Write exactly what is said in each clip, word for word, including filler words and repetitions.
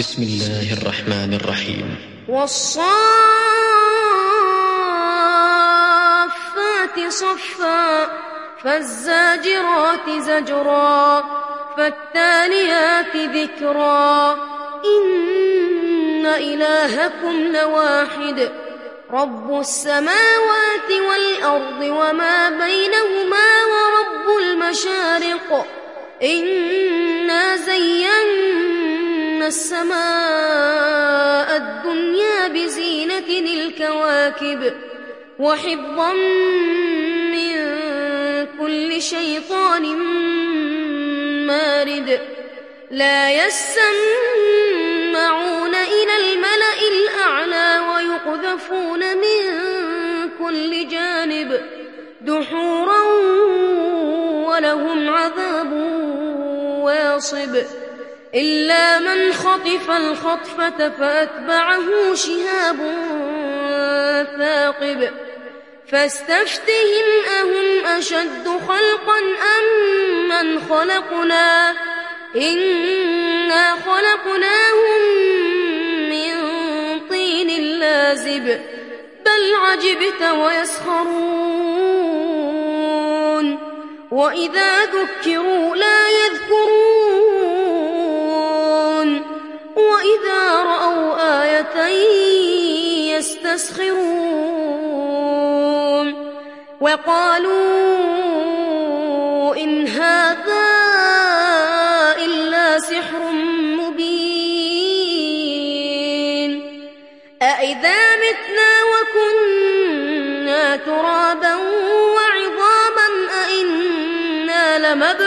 بسم الله الرحمن الرحيم. والصافات صفا فالزاجرات زجرا فالتاليات ذكرا إن إلهكم لواحد رب السماوات والأرض وما بينهما ورب المشارق إنا زينا السماء الدنيا بزينة الكواكب وحفظا من كل شيطان مارد لا يسمعون إلى الملأ الأعلى ويقذفون من كل جانب دحورا ولهم عذاب واصب إلا من خطف الخطفة فأتبعه شهاب ثاقب فاستفتهم أهم أشد خلقا أم من خلقنا إنا خلقناهم من طين لازب بل عجبت ويسخرون وإذا ذكروا لا يذكرون وإذا رأوا آية يستسخرون وقالوا إن هذا إلا سحر مبين أإذا متنا وكنا ترابا وعظاما أإنا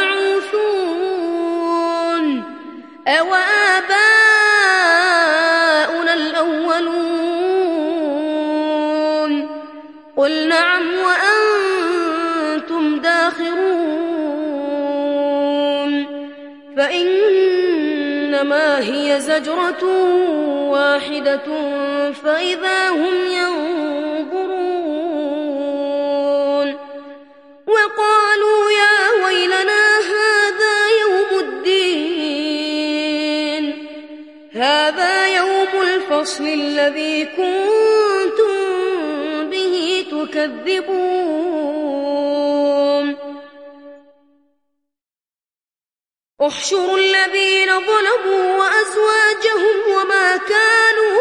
لمبعوثون أو آباؤنا الأولون قل نعم وأنتم داخرون فإنما هي زجرة واحدة فإذا هم ينظرون وقالوا يا ويلنا هذا يوم الدين هذا يوم الفصل الذي كنتم به تكذبون احشروا الذين ظلموا وأزواجهم وما كانوا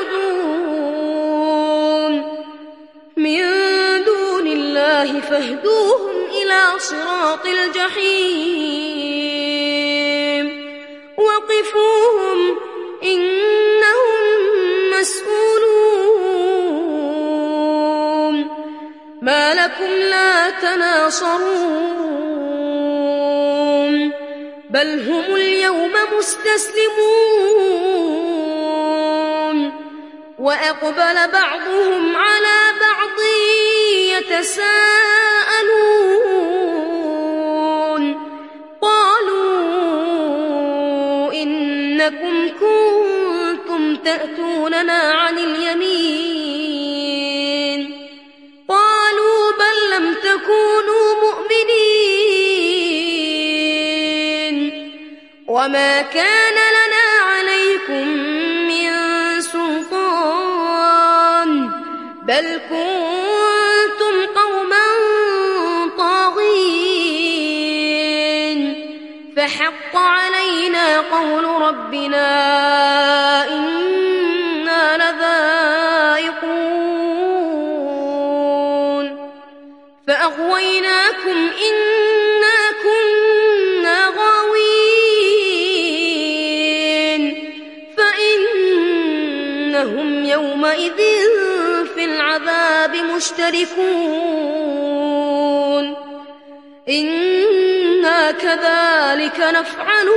يعبدون من دون الله فاهدوهم إلى صراط الجحيم وقفوهم إنهم مسؤولون ما لكم لا تناصرون بل هم اليوم مستسلمون وأقبل بعضهم على بعض يتساءلون قالوا إنكم كنتم تأتوننا عن اليمين قالوا بل لم تكونوا مؤمنين وما كان لنا عليكم من سلطان بل كنتم قوما طاغين فحق علينا قول ربنا إنا لذائقون فأغويناكم إنا كنا غاوين فإنهم يومئذ في العذاب مشتركون إنا كذلك نفعل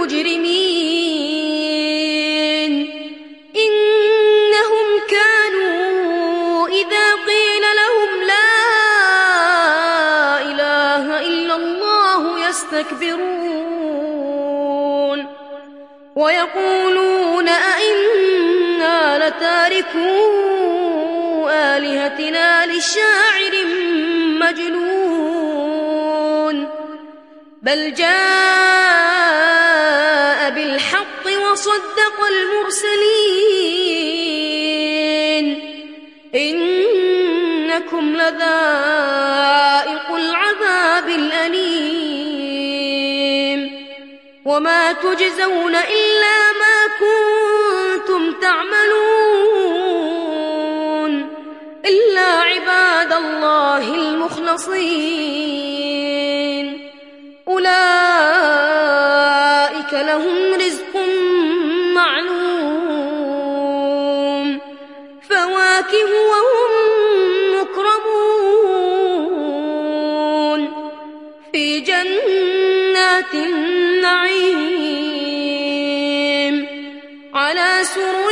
بالمجرمين إنهم كانوا إذا قيل لهم لا إله إلا الله يستكبرون ويقولون أئنا لتاركو آلهتنا لشاعر مجنون بل جاء بالحق وصدق المرسلين إنكم لذائق العذاب الأليم وما تجزون إلا ما كنتم تعملون إلا عباد الله المخلصين أولئك لهم رزق معلوم فواكه وهم مكرمون في جنات النعيم على سرر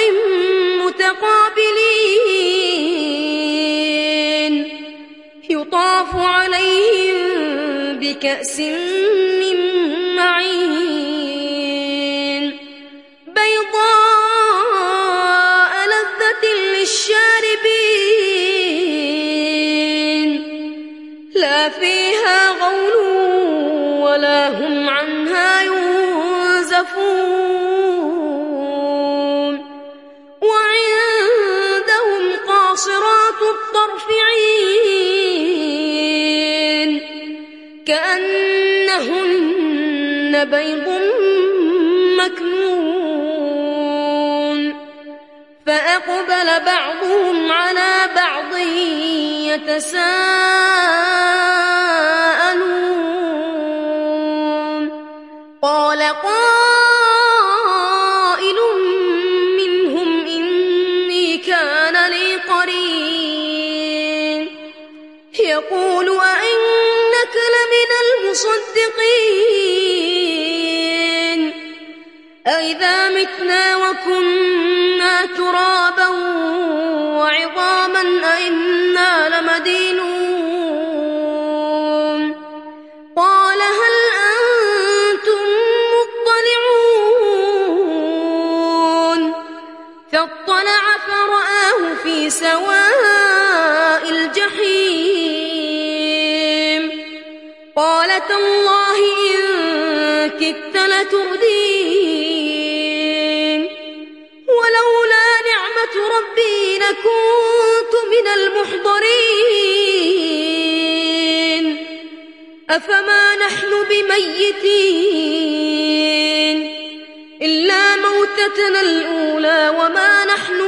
متقابلين يطاف عليهم بكأس من معين بيضاء لذة للشاربين لا فيها غول ولا هم عنها ينزفون وعندهم قاصرات الطرف عين كأنهن بيض مكنون فأقبل بعضهم على بعض يتساءلون قال قائل منهم إني كان لي قرين يقول أئنك لمن المصدقين أئذا متنا وكنا ترابا وعظاما أئنا لمدينون قال هل أنتم مطلعون فاطلع فرآه في سواء الجحيم قال تالله إن كدت لتردين ولولا نعمة ربي لكنت من المحضرين أفما نحن بميتين إلا موتتنا الأولى وما نحن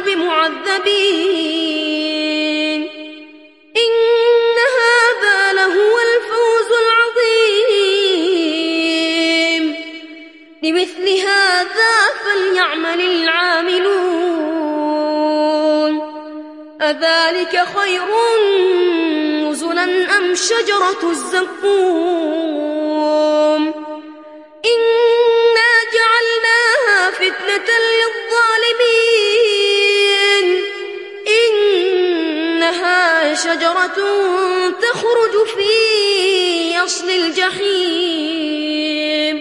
بمعذبين إن هذا لهو الفوز العظيم لمثل هذا فليعمل العاملون أذلك خير نزلا أم شجرة الزقوم إنا جعلناها فتنة للظالمين إنها شجرة تخرج في أصل الجحيم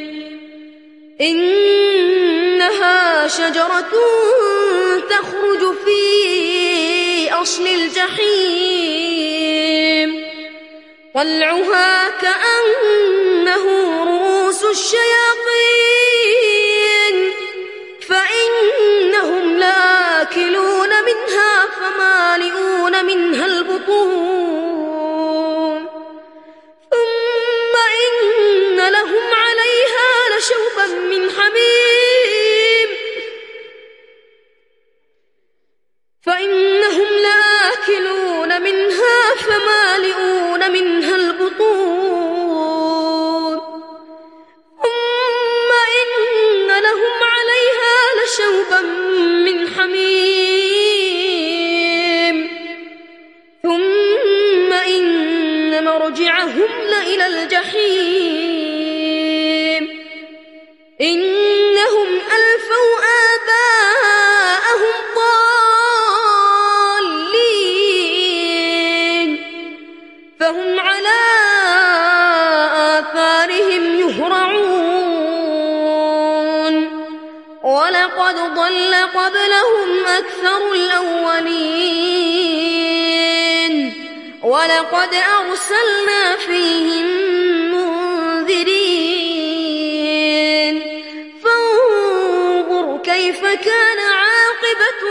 إنها شجرة تخرج في أصل الجحيم طلعها كأنه رؤوس الشياطين فإنهم لآكلون منها فمالئون منها البطون ثم إن لهم عليها لشوبا من حميم فإنهم لآكلون منها فمالئون منها البطون ثم إن لهم عليها لشوبا من حميم ثم إن مرجعهم لإلى الجحيم إنهم ألفوا آباءهم ضالين فهم على آثارهم يهرعون ولقد ضل قبلهم أكثر الأولين ولقد أرسلنا فيهم منذرين فانظر كيف كان عاقبة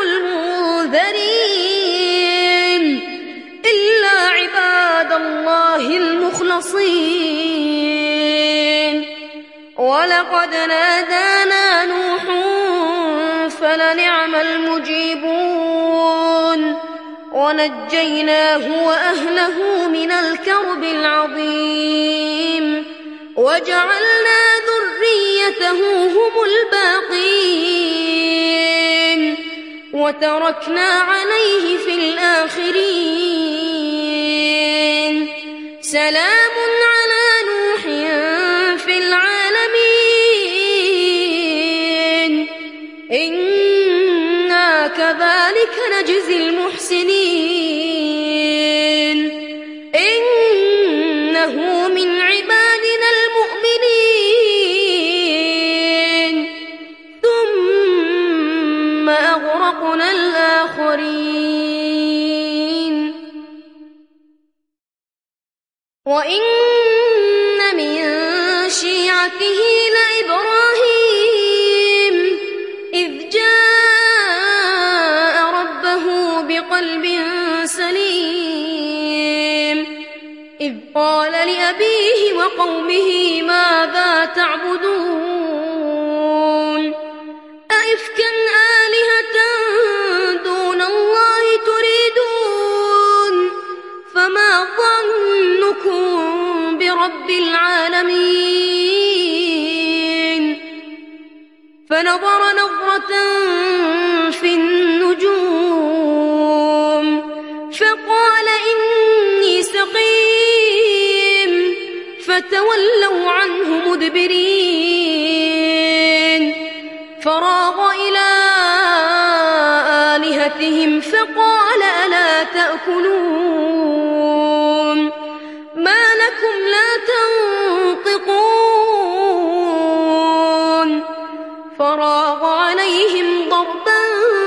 المنذرين إلا عباد الله المخلصين. ولقد نادانا نوح فلنعم المجيبون ونجيناه وأهله من الكرب العظيم وجعلنا ذريته هم الباقين وتركنا عليه في الآخرين. سلام على نوح في العالمين إنا كذلك نجزي المحسنين إنه من عبادنا المؤمنين ثم أغرقنا الآخرين. وإن من شيعته لإبراهيم إذ جاء ربه بقلب سليم إذ قال لأبيه وقومه ماذا تعبدون أئفكا آلهة دون الله تريدون فما ظنكم برب العالمين. فنظر نظرة في النجوم فقال إني سقيم فتولوا عنه مدبرين. فراغ إلى آلهتهم فقال ألا تأكلون ما لكم لا تنطقون. فراغ عليهم ضربا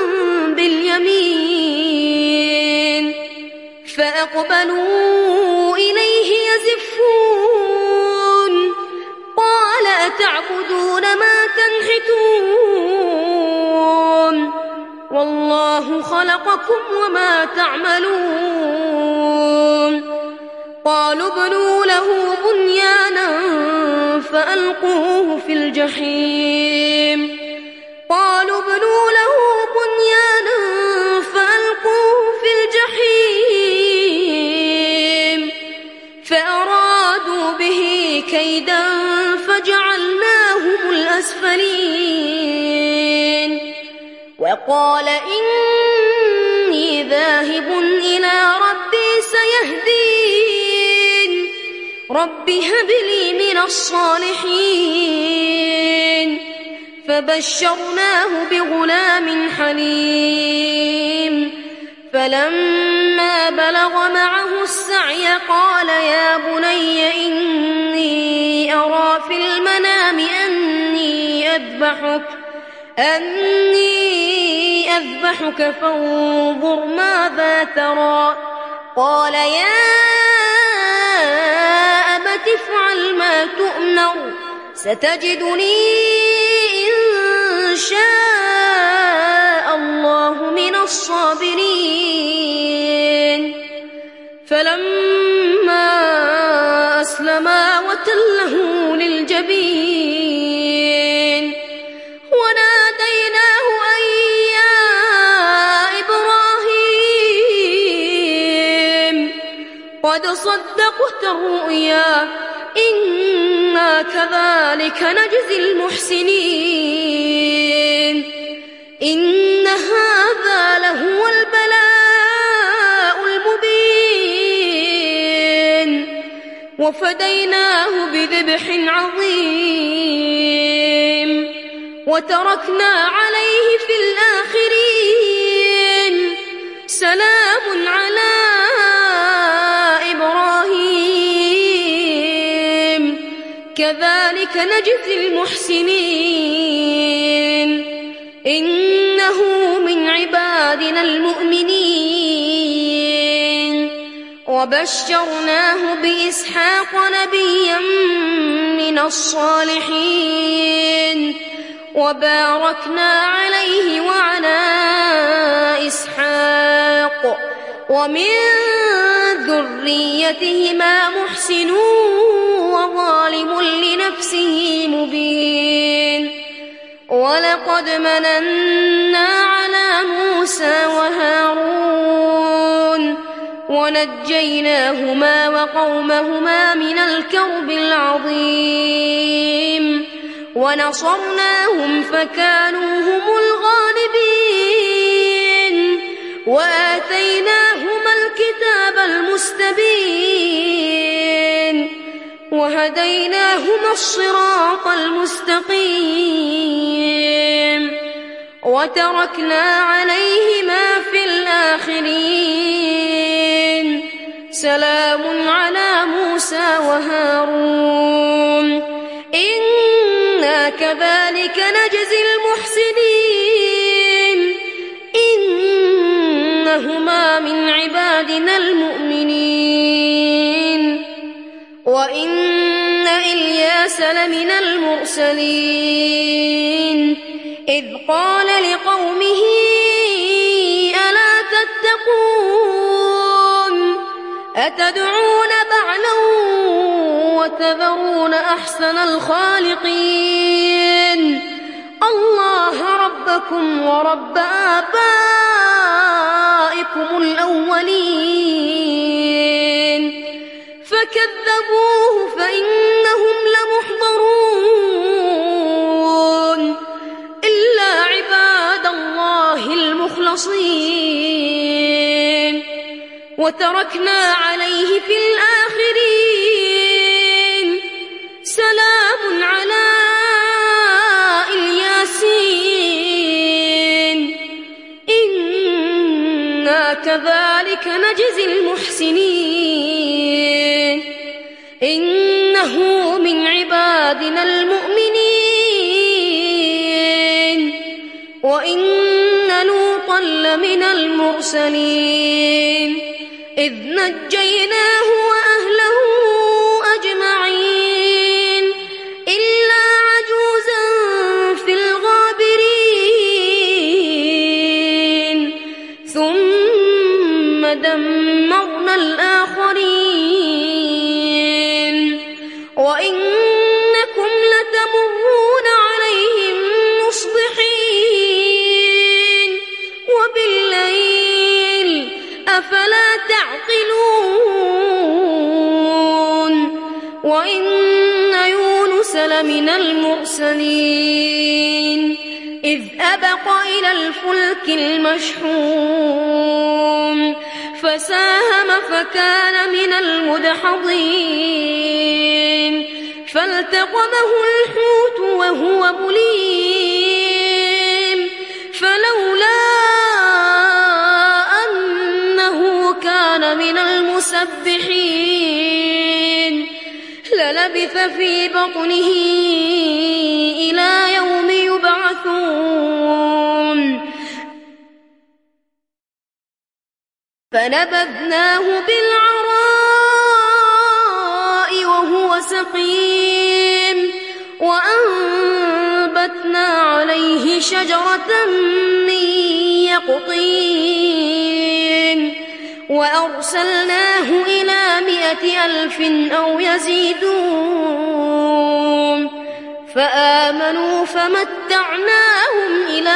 باليمين فأقبلوا إليه يزفون قال أتعبدون ما تنحتون والله خلقكم وما تعملون. قالوا ابنوا له بنيانا فألقوه في الجحيم قالوا ابنوا له بنيانا فألقوه في الجحيم فأرادوا به كيدا فجعلناهم الأسفلين. وقال إني ذاهب إلى ربي سيهدين رب هب لي من الصالحين. فبشرناه بغلام حليم فلما بلغ معه السعي قال يا بني إني أرى في المنام أني أذبحك أني أذبحك فانظر ماذا ترى. قال يا أبت افعل ما تؤمر ستجدني إن شاء الله من الصابرين. فلما أسلما وتله للجبين وناديناه أن يا إبراهيم قد صدقت الرؤيا إنا كذلك نجزي المحسنين إن هذا لهو البلاء المبين. وفديناه بذبح عظيم وتركنا عليه في الآخرين. سلام على إبراهيم كذلك نجزي المحسنين إنه من عبادنا المؤمنين. وبشرناه بإسحاق نبيا من الصالحين وباركنا عليه وعلى إسحاق ومن ذريتهما محسن وظالم لنفسه مبين ولقد مننا على موسى وهارون ونجيناهما وقومهما من الكرب العظيم ونصرناهم فكانوا هم الغالبين وآتيناهما الكتاب المستبين وهديناهما الصراط المستقيم وتركنا عليهما في الآخرين سلام على موسى وهارون إنا كذلك نجزي المحسنين إنهما من عبادنا المؤمنين وإن إلياس لمن المرسلين إذ قال لقومه ألا تتقون أتدعون بعلا وتذرون أحسن الخالقين الله ربكم ورب آبائكم الأولين فكذبوه فإنهم لمحضرون إلا عباد الله المخلصين وتركنا عليه في الآخرين سلام على الياسين إنا كذلك نجزي المحسنين إنه من عبادنا المؤمنين وإن لوطا لمن المرسلين إذ نجيناه وأهله أجمعين إلا عجوزا في الغابرين ثم دمرنا الآخرين وإنكم لتمرون عليهم مصبحين وبالليل أفلا تعقلون وإن يونس لمن المرسلين إذ أبق إلى الفلك المشحون فساهم فكان من المدحضين فالتقمه الحوت وهو مليم فلولا أنه كان من المسبحين للبث في بطنه إلى يوم يبعثون فنبذناه بالعراء وهو سقيم وأنبتنا عليه شجرة من يقطين وأرسلناه إلى مائة ألف أو يزيدون فآمنوا فمتعناهم إلى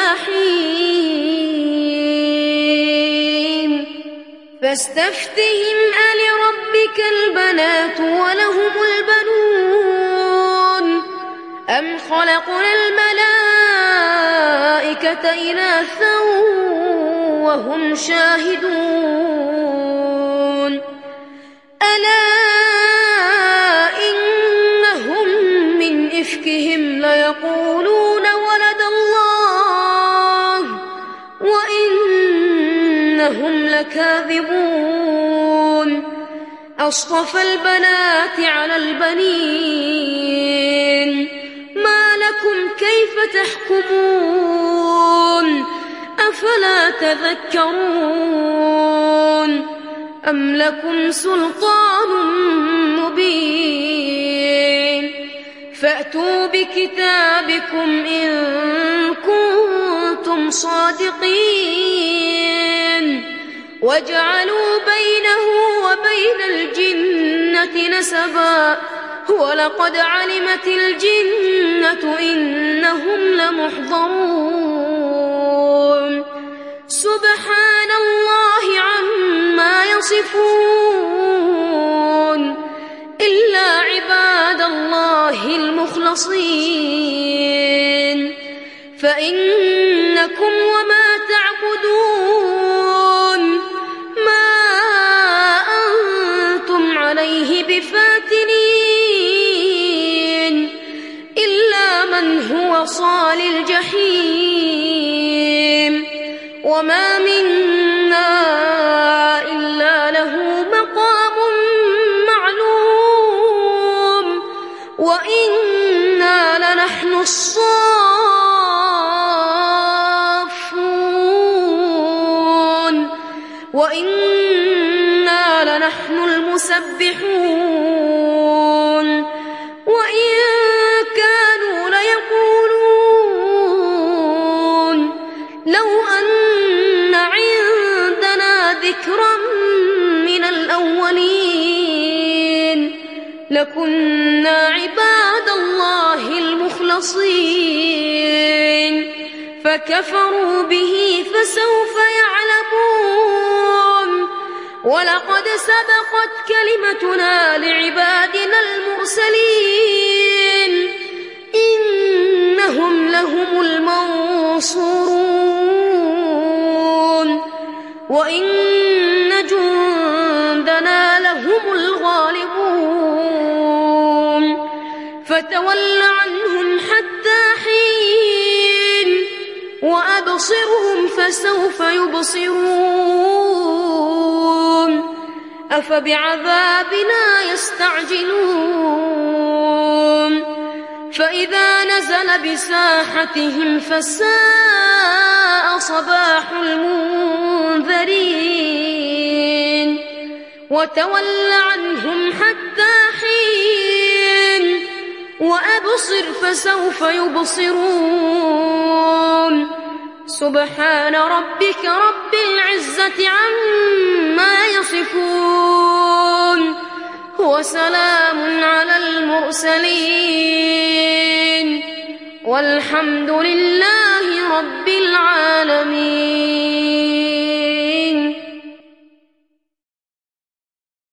حين فاستفتهم ألربك البنات ولهم البنون أم خلقنا الملائكة إناثا وهم شاهدون ألا إنهم من إفكهم ليقولون ولد الله وإنهم لكاذبون أصطفى البنات على البنين ما لكم كيف تحكمون أفلا تذكرون أم لكم سلطان مبين فأتوا بكتابكم إن كنتم صادقين وجعلوا بينه وبين الجنة نسبا ولقد علمت الجنة إنهم لمحضرون سبحان الله عما يصفون إلا عباد الله المخلصين فإنكم وما تعبدون ما أنتم عليه بفاتنين إلا من هو صال الجحيم وما منا إلا له مقام معلوم وإنا لنحن الصافون وإنا لنحن المسبحون وإن كانوا ليقولون لو أن عندنا ذكرا من الأولين لكنا عباد الله المخلصين فكفروا به فسوف يعلمون ولقد سبقت كلمتنا لعبادنا المرسلين إنهم لهم المنصورون وإن جندنا لهم الغالبون فتول عنهم حتى حين وأبصرهم فسوف يبصرون أفبعذابنا يستعجلون فإذا نزل بساحتهم فساء صباح المنذرين وتول عنهم حتى حين وأبصر فسوف يبصرون سبحان ربك رب العزة عما يصفون وسلام على المرسلين والحمد لله رب العالمين.